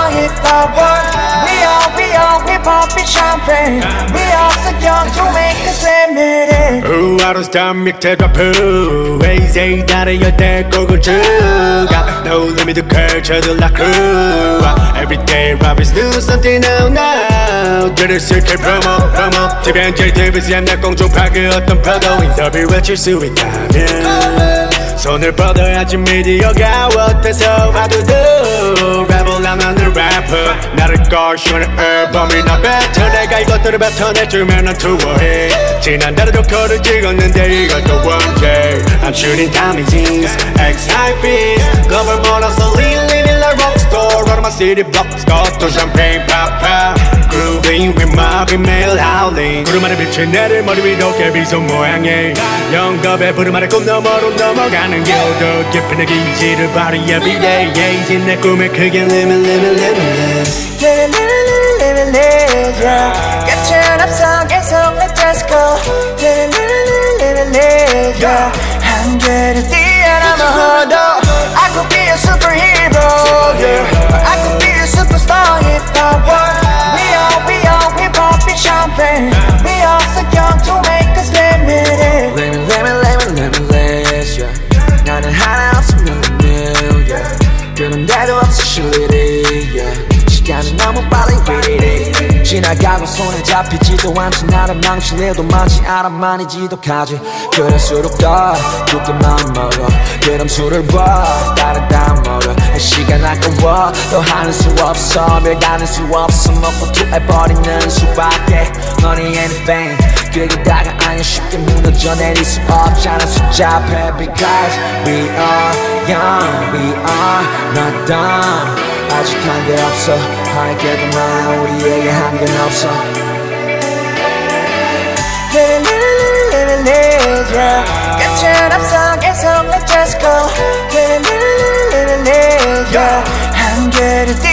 hip hop world. We all hip hop and champagne. We all so young to make us limited. Who out of time 밑에가 푸 Easy 나를 때 고고 주가 No limit to culture like crew. Every day rap is new something now 들을 수 있게 promo TVNJ TVCM 내 공중파그 어떤 파도 인터뷰 외칠 수 있다면 손을 뻗어야지 미디어가 어때서 봐도도 랩을 안 하는 래퍼 나를 거시하는 앨범이나 뱉어 내가 이것들을 뱉어내주면 난 투어해 지난달에도 거를 찍었는데 이것도 one day I'm shooting magazines X-Hypebeats Global models living like rockstar Run my city blocks got champagne pop Grooving with my female howling 구름 아래 비친 내를 머리 위로 깨비소 모양의 영겁의 부름 아래 꿈 너머로 넘어가는 길도 깊은 내 기지를 발휘 every day yeah, 이제 내 꿈의 크게 limitless yeah. 끝은 없어 계속 let's just go yeah. 한계를 뛰어넘어도 I could be a superhero yeah. I could be a superstar hip hop world. We all hip hop and champagne. We all so young to make us limited. Limitless, yeah. 나는 하나 없으면 new, yeah. 그런데도 없어 실리리, yeah. 시간은 너무 빨리 read 지나가고 손에 잡히지도 않지 나를 망칠래도 많지 않아 많이 지독하지 그럴수록 더 굳게 마음 먹어 그럼 술을 봐 다른 다 먹어 시간 아까워 더 하는 수 없어 밀다는 수 없어 먹고 토해버리는 수밖에 Money anything 그러다가 아니 쉽게 무너져 내릴 수 없잖아 숫자패 Because we are young we are not dumb 아직 한계 없어 하이게도 나 우리에게 한계는 없어 Living yeah. 끝은 없어 계속 let's just go Living yeah. 한계를